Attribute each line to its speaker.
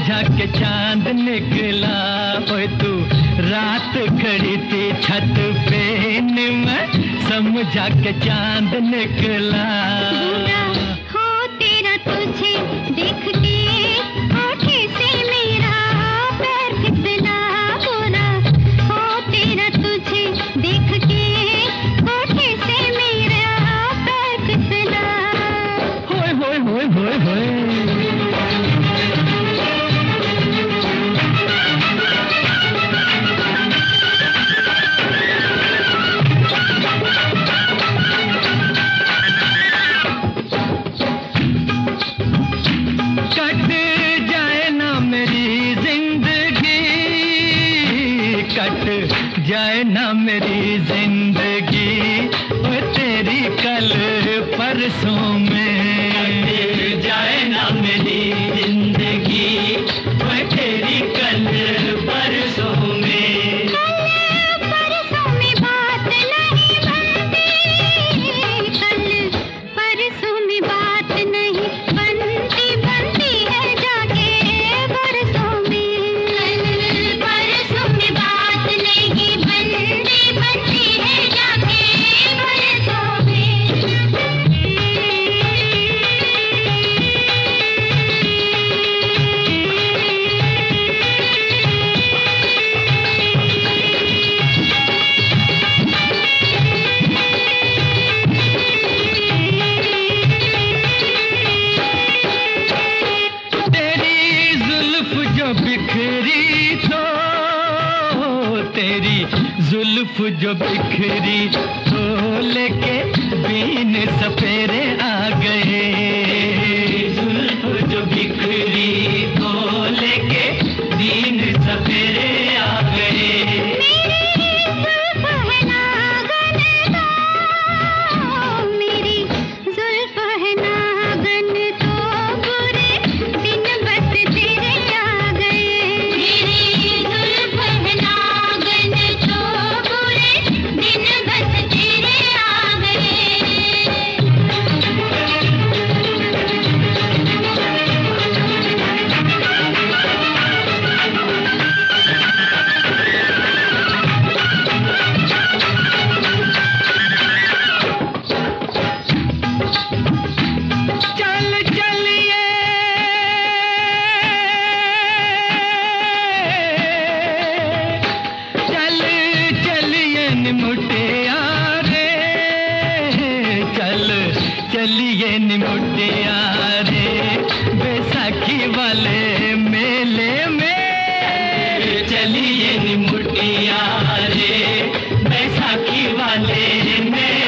Speaker 1: समझा के चांद निकला। ओए तू रात खड़ी थी छत पे, मैं समझा के चांद निकला।
Speaker 2: बुरा हो तेरा तुझे देख के आँखें से मेरा पैर फिसला। बुरा हो तेरा तुझे देख के आँखें से मेरा पैर फिसला।
Speaker 1: होए होए होए होए होए। जाए ना मेरी जिंदगी वो तेरी कल परसों में। कट जाए ना मेरी जिंदगी वो तेरी कल परसों में।
Speaker 2: कल परसों में बात नहीं बनती, कल परसों में बात नहीं बनती, बनती है जाके बरसों में। कल परसों में बात नहीं बनती, बनती है जाके बरसों में।
Speaker 1: तेरी जुल्फ जो बिखरी तो, तेरी जुल्फ जो बिखरी तो लेके बीन सपेरे आ गए। जुल्फ जो बिखरी तो लेके बीन सपेरे आ गए।
Speaker 2: मेरी जुल्फ है नागन तो बुरे दिन बस तेरे आ गए। मेरी जुल्फ है नागन तो बुरे दिन बस तेरे आ गए।
Speaker 1: चल चलिए चल चलिए निमुटिया रे, चल चलिए निमुटिया रे बैसाखी वाले मेले में। चलिए निमुटिया रे बैसाखी वाले मेले